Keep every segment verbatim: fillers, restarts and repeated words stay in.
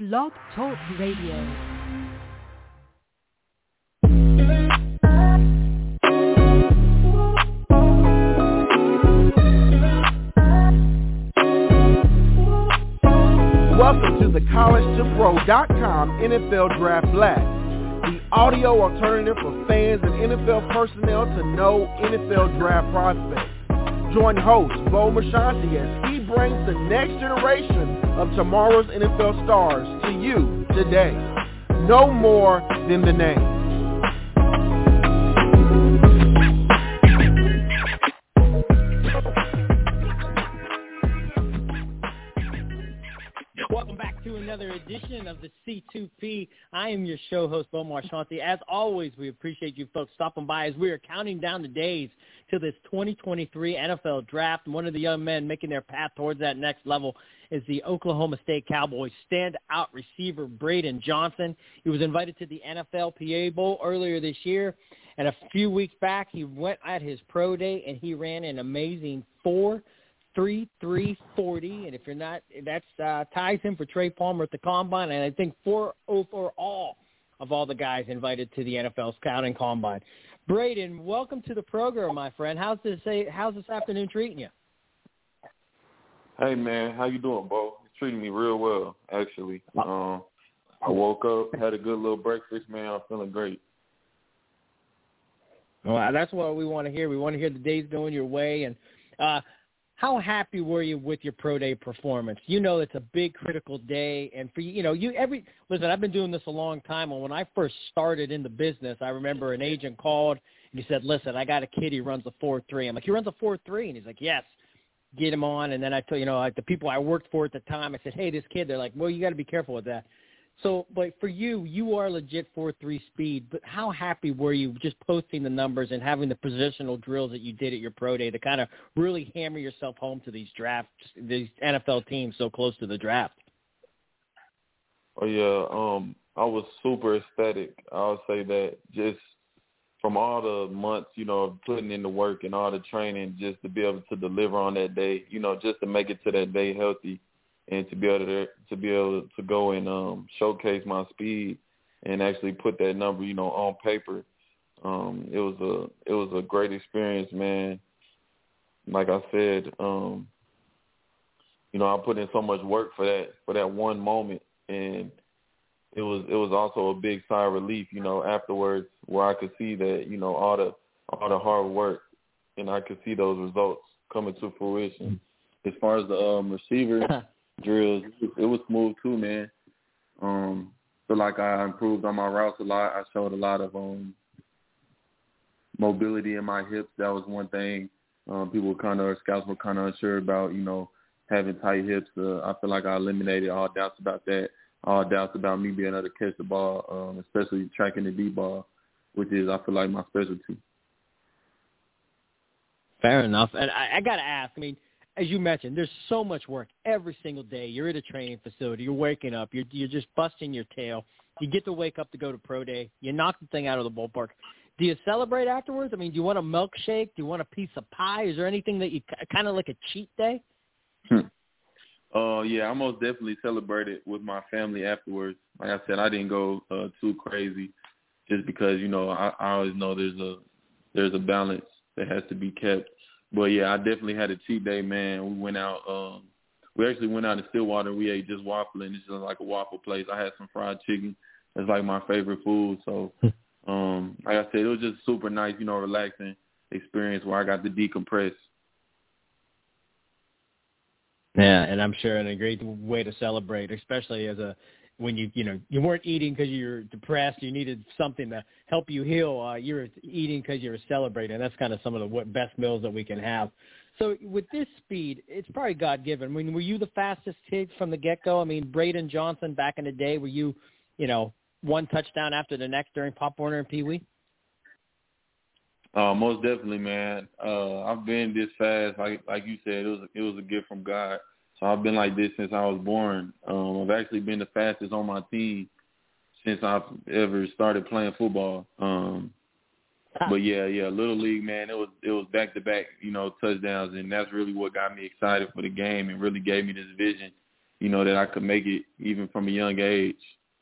Blog Talk Radio. Welcome to the college to pro dot com N F L Draft Blast, the audio alternative for fans and N F L personnel to know N F L draft prospects. Join host Bo Marchionte as he brings the next generation of tomorrow's N F L stars to you today. No more than the name. Welcome back to another edition of the C two P. I am your show host, Bo Marchionte. As always, we appreciate you folks stopping by as we are counting down the days to this twenty twenty-three N F L Draft. One of the young men making their path towards that next level is the Oklahoma State Cowboys standout receiver, Braden Johnson. He was invited to the N F L P A Bowl earlier this year, and a few weeks back, he went at his pro day, and he ran an amazing four three three forty, and if you're not, that's uh, ties him for Trey Palmer at the Combine, and I think four overall of all the guys invited to the N F L Scouting Combine. Braden, welcome to the program, my friend. How's this How's this afternoon treating you? Hey, man, how you doing, Bo? It's treating me real well, actually. Um, I woke up, had a good little breakfast, man. I'm feeling great. Well, that's what we want to hear. We want to hear the days going your way, and uh, how happy were you with your pro day performance? You know it's a big critical day, and for you, you know, you every listen. I've been doing this a long time, and when I first started in the business, I remember an agent called and he said, "Listen, I got a kid. He runs a four three." I'm like, "He runs a four three?" And he's like, "Yes." Get him on, and then I told you know like the people I worked for at the time, I said, "Hey, this kid." They're like, "Well, you got to be careful with that." So, but for you, you are legit four three speed. But how happy were you just posting the numbers and having the positional drills that you did at your pro day to kind of really hammer yourself home to these drafts, these N F L teams so close to the draft? Oh yeah, um, I was super ecstatic. I'll say that just from all the months, you know, putting in the work and all the training, just to be able to deliver on that day, you know, just to make it to that day healthy. And to be able to to be able to go and um, showcase my speed and actually put that number, you know, on paper, um, it was a it was a great experience, man. Like I said, um, you know, I put in so much work for that for that one moment, and it was it was also a big sigh of relief, you know, afterwards, where I could see that, you know, all the all the hard work, and I could see those results coming to fruition. As far as the um, receiver drills, it was smooth too, man. Um, feel like I improved on my routes a lot. I showed a lot of um, mobility in my hips. That was one thing um, people kind of, scouts were kind of unsure about, you know, having tight hips. Uh, I feel like I eliminated all doubts about that, all doubts about me being able to catch the ball, um, especially tracking the deep ball, which is, I feel like, my specialty. Fair enough. And I, I got to ask, I mean, as you mentioned, there's so much work every single day. You're at a training facility. You're waking up. You're, you're just busting your tail. You get to wake up to go to pro day. You knock the thing out of the ballpark. Do you celebrate afterwards? I mean, do you want a milkshake? Do you want a piece of pie? Is there anything that you kind of like a cheat day? Hmm. Uh, yeah, I most definitely celebrated with my family afterwards. Like I said, I didn't go uh, too crazy just because, you know, I, I always know there's a there's a balance that has to be kept. But, yeah, I definitely had a cheat day, man. We went out. Um, we actually went out to Stillwater. We ate just waffle, and it's just like a waffle place. I had some fried chicken. It's like my favorite food. So, um, like I said, it was just super nice, you know, relaxing experience where I got to decompress. Yeah, and I'm sure in a great way to celebrate, especially as a when you you know you weren't eating because you were depressed, you needed something to help you heal. Uh, you were eating because you were celebrating. That's kind of some of the best meals that we can have. So with this speed, it's probably God given. I mean, were you the fastest kid from the get go? I mean, Braden Johnson back in the day, were you you know one touchdown after the next during Pop Warner and Pee Wee? Uh, most definitely, man. Uh, I've been this fast, like like you said, it was it was a gift from God. So I've been like this since I was born. Um, I've actually been the fastest on my team since I've ever started playing football. Um, but yeah, yeah, Little League, man, it was it was back to back, you know, touchdowns, and that's really what got me excited for the game and really gave me this vision, you know, that I could make it even from a young age.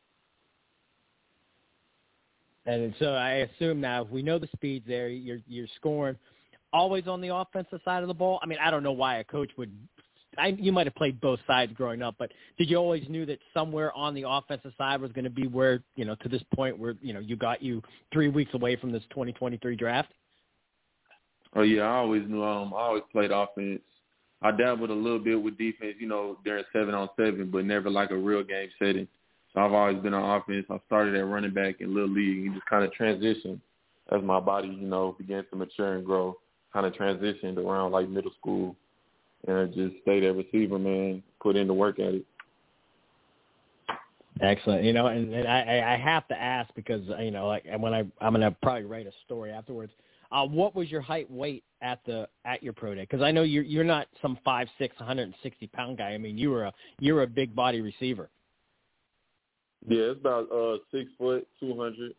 And so I assume now, if we know the speed's there, you're you're scoring always on the offensive side of the ball. I mean, I don't know why a coach would. I, you might have played both sides growing up, but did you always knew that somewhere on the offensive side was going to be where, you know, to this point where, you know, you got you three weeks away from this twenty twenty-three draft? Oh yeah, I always knew. Um, I always played offense. I dabbled a little bit with defense, you know, during seven on seven, but never like a real game setting. So I've always been on offense. I started at running back in Little League and just kind of transitioned as my body, you know, began to mature and grow, kind of transitioned around like middle school. And I just stayed at receiver, man, put in the work at it. Excellent. You know, and, and I, I have to ask because, you know, like when I, I'm going to probably write a story afterwards. Uh, what was your height weight at the at your pro day? Because I know you're you're not some five six, one hundred sixty pound guy. I mean, you were a you were a big body receiver. Yeah, it's about uh, six foot, two hundred.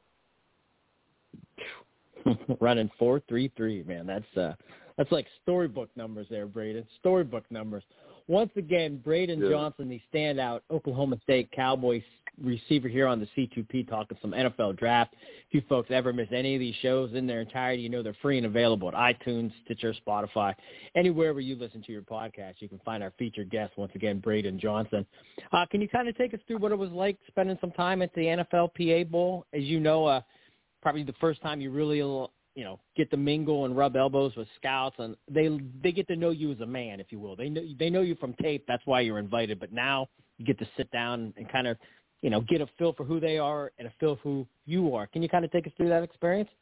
Running four three three, man. That's uh, that's like storybook numbers there, Braden. Storybook numbers. Once again, Braden yeah. Johnson, the standout Oklahoma State Cowboys receiver here on the C two P, talking some N F L draft. If you folks ever miss any of these shows in their entirety, you know they're free and available at iTunes, Stitcher, Spotify, anywhere where you listen to your podcast. You can find our featured guest, once again, Braden Johnson. Uh, can you kind of take us through what it was like spending some time at the N F L P A Bowl? As you know, uh, probably the first time you really, you know, get to mingle and rub elbows with scouts, and they they get to know you as a man, if you will. They know they know you from tape. That's why you're invited. But now you get to sit down and kind of, you know, get a feel for who they are and a feel for who you are. Can you kind of take us through that experience?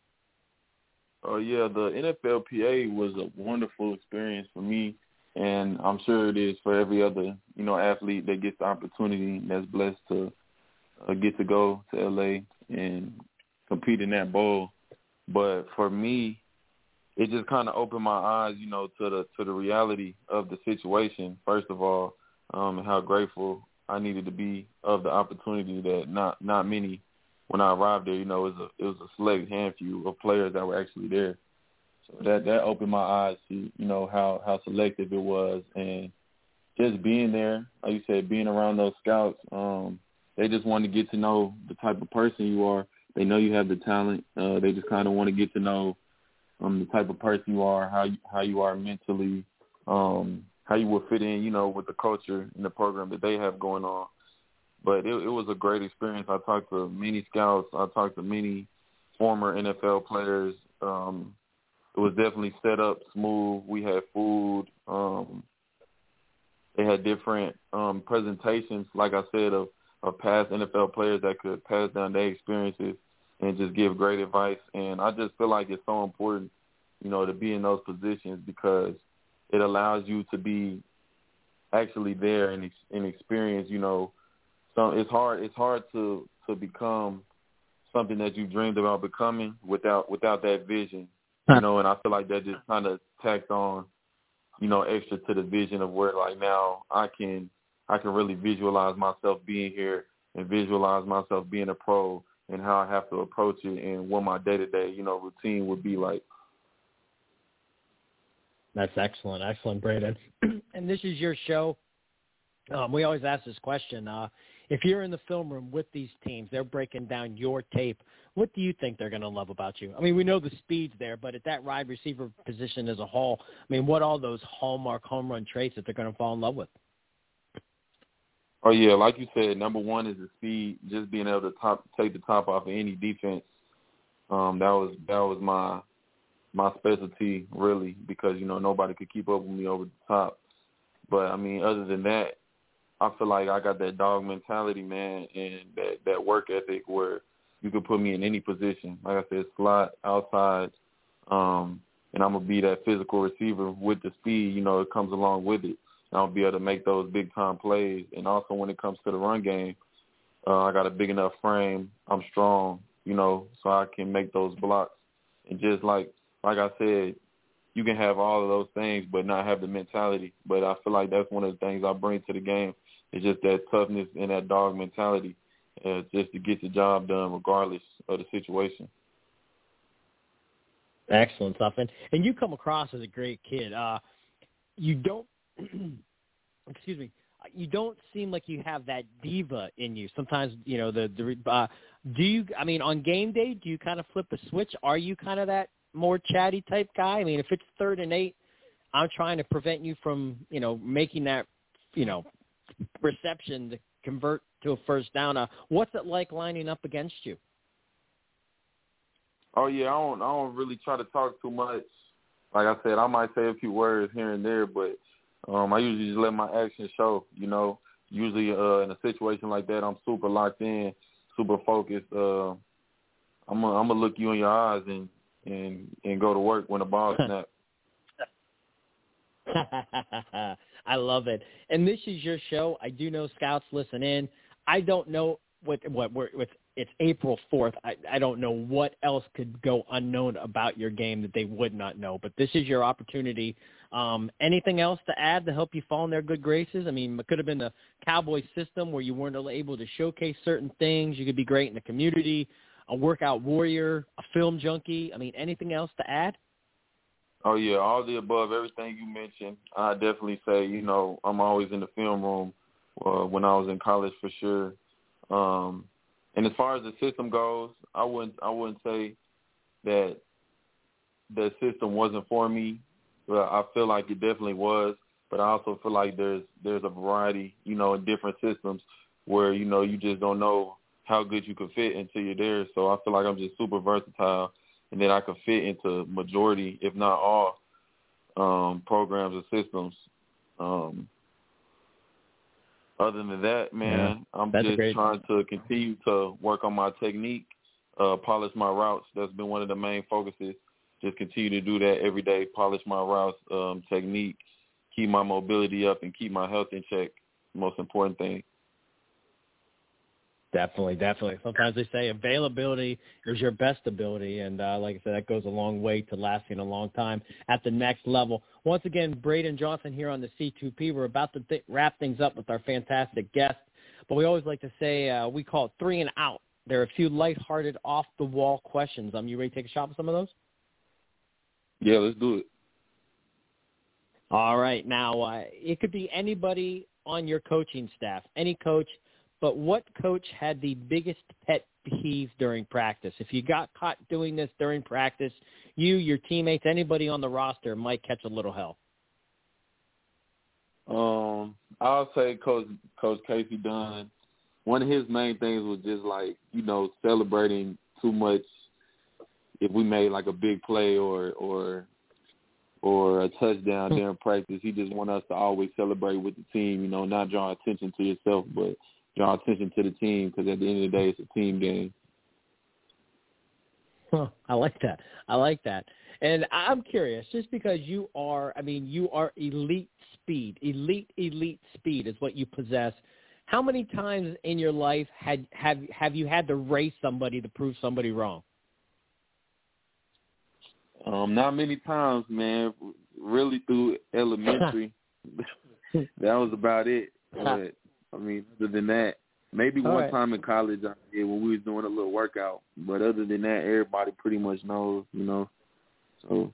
Oh, yeah, the N F L P A was a wonderful experience for me, and I'm sure it is for every other, you know, athlete that gets the opportunity that's blessed to uh, get to go to L A and compete in that bowl. But for me, it just kind of opened my eyes, you know, to the to the reality of the situation, first of all, um, and how grateful I needed to be of the opportunity that not not many, when I arrived there, you know, it was a it was a select handful of players that were actually there. So that that opened my eyes to, you know, how how selective it was, and just being there, like you said, being around those scouts, um, they just want to get to know the type of person you are. They know you have the talent. Uh, they just kind of want to get to know um, the type of person you are, how you, how you are mentally, um, how you will fit in, you know, with the culture and the program that they have going on. But it, it was a great experience. I talked to many scouts. I talked to many former N F L players. Um, it was definitely set up smooth. We had food. Um, they had different um, presentations, like I said, of, of past N F L players that could pass down their experiences and just give great advice. And I just feel like it's so important, you know, to be in those positions because it allows you to be actually there and, and experience, you know, so it's hard it's hard to, to become something that you dreamed about becoming without without that vision, you know, and I feel like that just kind of tacked on, you know, extra to the vision of where, like, now I can I can really visualize myself being here and visualize myself being a pro and how I have to approach it and what my day-to-day, you know, routine would be like. That's excellent. Excellent, Braden. And this is your show. Um, we always ask this question. Uh, if you're in the film room with these teams, they're breaking down your tape, what do you think they're going to love about you? I mean, we know the speed's there, but at that wide receiver position as a whole, I mean, what are those hallmark home run traits that they're going to fall in love with? Oh, yeah, like you said, number one is the speed, just being able to top, take the top off of any defense. Um, that was that was my my specialty, really, because, you know, nobody could keep up with me over the top. But, I mean, other than that, I feel like I got that dog mentality, man, and that, that work ethic where you could put me in any position. Like I said, slot, outside, um, and I'm going to be that physical receiver with the speed, you know, it comes along with it. I'll be able to make those big-time plays. And also when it comes to the run game, uh, I got a big enough frame. I'm strong, you know, so I can make those blocks. And just like like I said, you can have all of those things but not have the mentality. But I feel like that's one of the things I bring to the game is just that toughness and that dog mentality uh, just to get the job done regardless of the situation. Excellent stuff. And, and you come across as a great kid. Uh, you don't – excuse me. you don't seem like you have that diva in you. Sometimes, you know, the, the uh, do you, I mean, on game day, do you kind of flip a switch? Are you kind of that more chatty type guy? I mean, if it's third and eight, I'm trying to prevent you from, you know, making that, you know, reception to convert to a first down. Uh, what's it like lining up against you? Oh, yeah, I don't, I don't really try to talk too much. Like I said, I might say a few words here and there, but um, I usually just let my actions show, you know. Usually uh, in a situation like that, I'm super locked in, super focused. Uh, I'm going I'm to look you in your eyes and, and, and go to work when the ball snaps. I love it. And this is your show. I do know scouts listen in. I don't know what what we're with. It's April fourth. I, I don't know what else could go unknown about your game that they would not know. But this is your opportunity. Um, anything else to add to help you fall in their good graces? I mean, it could have been the Cowboy system where you weren't able to showcase certain things. You could be great in the community, a workout warrior, a film junkie. I mean, anything else to add? Oh, yeah, all the above, everything you mentioned. I definitely say, you know, I'm always in the film room uh, when I was in college for sure. Um, and as far as the system goes, I wouldn't I wouldn't say that the system wasn't for me. But I feel like it definitely was. But I also feel like there's there's a variety, you know, in different systems where, you know, you just don't know how good you could fit until you're there. So I feel like I'm just super versatile. And then I could fit into majority, if not all, um, programs or systems. Um, other than that, man, yeah, I'm just great. trying to continue to work on my technique, uh, polish my routes. That's been one of the main focuses. Just continue to do that every day, polish my routes, um, technique, keep my mobility up, and keep my health in check. Most important thing. Definitely, definitely. Sometimes they say availability is your best ability, and uh, like I said, that goes a long way to lasting a long time at the next level. Once again, Braden Johnson here on the C two P. We're about to th- wrap things up with our fantastic guest, but we always like to say uh, we call it three and out. There are a few lighthearted, off-the-wall questions. Um, you ready to take a shot with some of those? Yeah, let's do it. All right. Now, uh, it could be anybody on your coaching staff, any coach. But what coach had the biggest pet peeve during practice? If you got caught doing this during practice, you, your teammates, anybody on the roster might catch a little hell. Um, I'll say Coach Coach Casey Dunn. One of his main things was just like, you know, celebrating too much if we made like a big play or or or a touchdown during practice. He just want us to always celebrate with the team, you know, not draw attention to yourself, but draw attention to the team, because at the end of the day, it's a team game. Huh, I like that. I like that. And I'm curious, just because you are, I mean, you are elite speed, elite, elite speed is what you possess. How many times in your life had have have you had to race somebody to prove somebody wrong? Um, not many times, man. Really through elementary, that was about it. But I mean, other than that, maybe All one right. time in college I did when we was doing a little workout. But other than that, everybody pretty much knows, you know. So.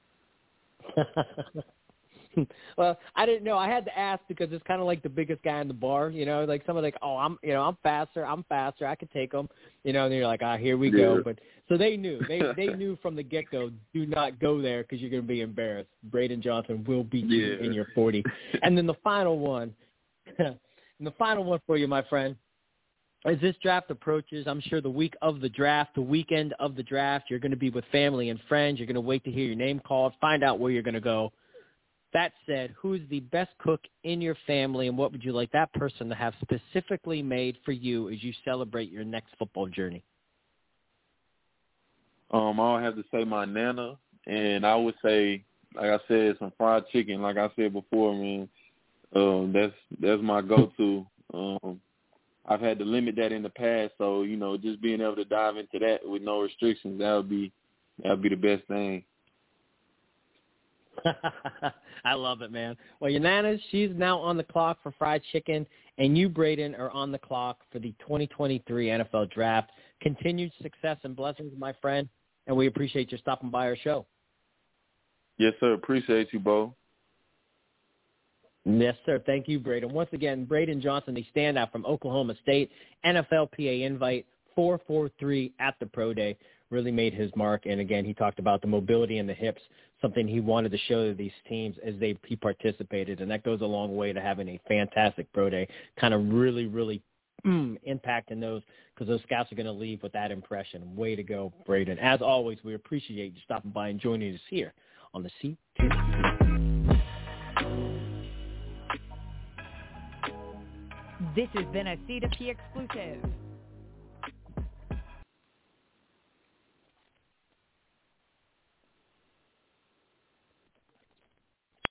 Well, I didn't know. I had to ask because it's kind of like the biggest guy in the bar, you know. Like someone like, oh, I'm, you know, I'm faster, I'm faster, I could take them, you know. And you're like, ah, here we yeah. go. But so they knew, they they knew from the get go, do not go there because you're going to be embarrassed. Braden Johnson will beat yeah. you in your forty. And then the final one. And the final one for you, my friend, as this draft approaches, I'm sure the week of the draft, the weekend of the draft, you're going to be with family and friends. You're going to wait to hear your name called, find out where you're going to go. That said, who's the best cook in your family, and what would you like that person to have specifically made for you as you celebrate your next football journey? Um, I'll have to say my Nana, and I would say, like I said, some fried chicken. Like I said before, man. Um, that's that's my go-to. Um, I've had to limit that in the past, so you know, just being able to dive into that with no restrictions, that would be that would be the best thing. I love it, man. Well, your Nana, she's now on the clock for fried chicken, and you, Braden, are on the clock for the twenty twenty-three N F L Draft. Continued success and blessings, my friend, and we appreciate you stopping by our show. Yes, sir. Appreciate you, Bo. Yes, sir. Thank you, Braden. Once again, Braden Johnson, the standout from Oklahoma State, N F L P A invite, four four three at the Pro Day, really made his mark. And, again, he talked about the mobility in the hips, something he wanted to show to these teams as they he participated. And that goes a long way to having a fantastic Pro Day, kind of really, really mm, impacting those, because those scouts are going to leave with that impression. Way to go, Braden. As always, we appreciate you stopping by and joining us here on the C two P. This has been a C two P exclusive.